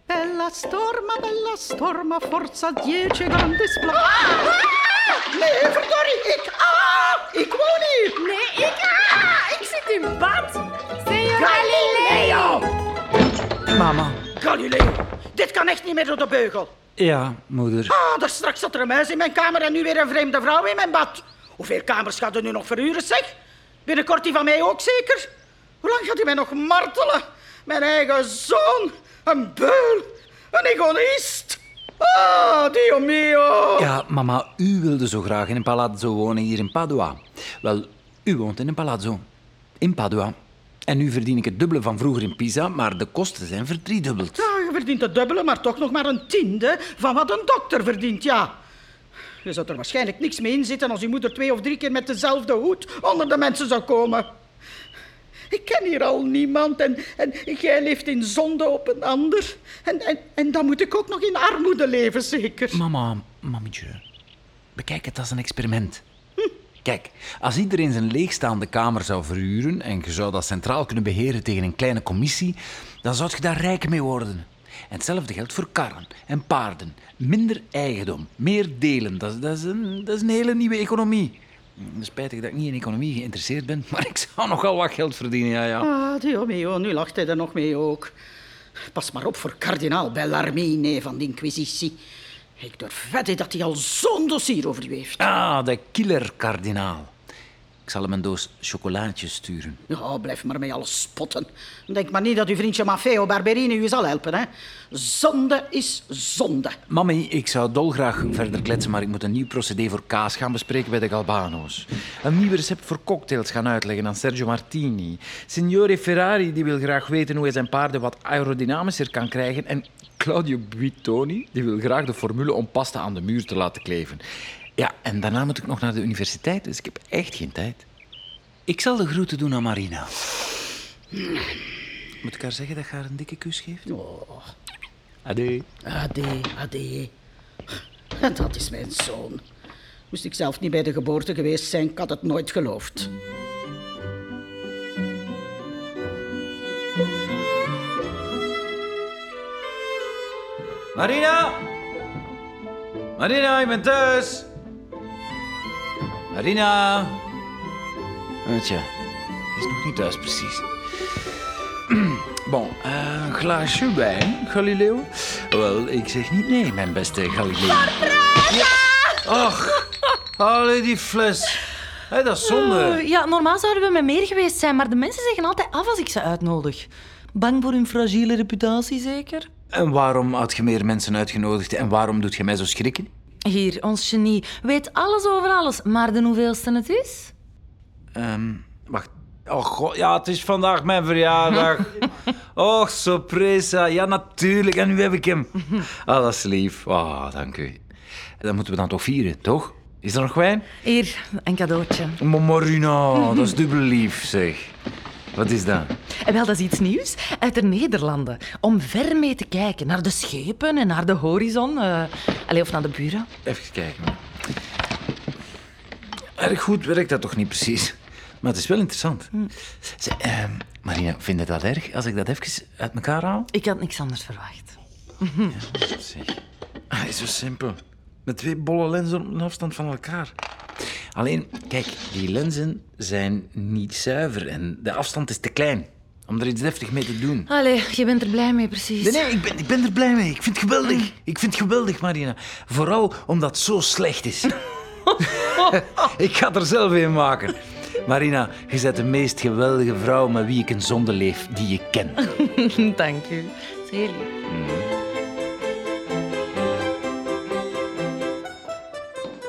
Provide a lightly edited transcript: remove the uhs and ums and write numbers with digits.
Bella storma, forza 10 grande spla... Nee, verdorie, ik woon hier. Nee, ik zit in bad. Signor Galileo! Mama. Galileo, dit kan echt niet meer door de beugel. Ja, moeder. Daar straks zat er een muis in mijn kamer en nu weer een vreemde vrouw in mijn bad. Hoeveel kamers gaat er nu nog verhuren, zeg? Binnenkort die van mij ook zeker? Hoe lang gaat hij mij nog martelen? Mijn eigen zoon, een beul, een egoïst. Dio mio. Ja, mama, u wilde zo graag in een palazzo wonen hier in Padua. Wel, u woont in een palazzo. In Padua. En nu verdien ik het dubbele van vroeger in Pisa, maar de kosten zijn verdriedubbeld. Ja, je verdient het dubbele, maar toch nog maar een tiende van wat een dokter verdient, ja. Je zou er waarschijnlijk niks mee in zitten als je moeder 2 of 3 keer met dezelfde hoed onder de mensen zou komen. Ik ken hier al niemand en jij leeft in zonde op een ander. En dan moet ik ook nog in armoede leven, zeker. Mama, mamietje, bekijk het als een experiment. Kijk, als iedereen zijn leegstaande kamer zou verhuren en je zou dat centraal kunnen beheren tegen een kleine commissie, dan zou je daar rijk mee worden. En hetzelfde geldt voor karren en paarden. Minder eigendom, meer delen. Dat is een hele nieuwe economie. Spijtig dat ik niet in economie geïnteresseerd ben, maar ik zou nogal wat geld verdienen, ja. Dio mio, nu lacht hij er nog mee ook. Pas maar op voor kardinaal Bellarmine van de Inquisitie. Ik durf wedden dat hij al zo'n dossier over u heeft. De killer-kardinaal. Ik zal hem een doos chocolaatjes sturen. Ja, blijf maar met alles spotten. Denk maar niet dat uw vriendje Maffeo Barberini u zal helpen, hè. Zonde is zonde. Mami, ik zou dolgraag verder kletsen, maar ik moet een nieuw procedé voor kaas gaan bespreken bij de Galbano's. Een nieuw recept voor cocktails gaan uitleggen aan Sergio Martini. Signore Ferrari die wil graag weten hoe hij zijn paarden wat aerodynamischer kan krijgen. En Claudio Buitoni die wil graag de formule om pasta aan de muur te laten kleven. Ja, en daarna moet ik nog naar de universiteit, dus ik heb echt geen tijd. Ik zal de groeten doen aan Marina. Moet ik haar zeggen dat je haar een dikke kus geeft? Oh. Ade. Ade. En dat is mijn zoon. Moest ik zelf niet bij de geboorte geweest zijn, ik had het nooit geloofd. Marina! Marina, ik ben thuis. Marina! Tja, die is nog niet thuis precies. Bon, een glaasje wijn, Galileo? Wel, ik zeg niet nee, mijn beste Galileo. Ja. Ach, allee, die fles. Hé, dat is zonde. Ja, normaal zouden we met meer geweest zijn, maar de mensen zeggen altijd af als ik ze uitnodig. Bang voor hun fragiele reputatie, zeker? En waarom had je meer mensen uitgenodigd en waarom doet je mij zo schrikken? Hier, ons genie weet alles over alles, maar de hoeveelste het is? Wacht. Oh god, ja, het is vandaag mijn verjaardag. Och, sorpresa. Ja, natuurlijk. En nu heb ik hem. Dat is lief. Dank u. Dat moeten we dan toch vieren, toch? Is er nog wijn? Hier, een cadeautje. Maar Marina, dat is dubbel lief, zeg. Wat is dat? En wel, dat is iets nieuws uit de Nederlanden. Om ver mee te kijken naar de schepen en naar de horizon. Of naar de buren. Even kijken. Erg goed werkt dat toch niet precies. Maar het is wel interessant. Marina, vind je dat erg als ik dat even uit elkaar haal? Ik had niks anders verwacht. Ja, zeg. Is zo simpel. Met 2 bolle lenzen op een afstand van elkaar. Alleen, kijk, die lenzen zijn niet zuiver en de afstand is te klein om er iets deftig mee te doen. Allee, je bent er blij mee, precies. Nee, ik ben er blij mee. Ik vind het geweldig. Ik vind het geweldig, Marina. Vooral omdat het zo slecht is. Ik ga het er zelf in maken. Marina, je bent de meest geweldige vrouw met wie ik een zonde leef die ik ken. Dank u. Dat is heel lief.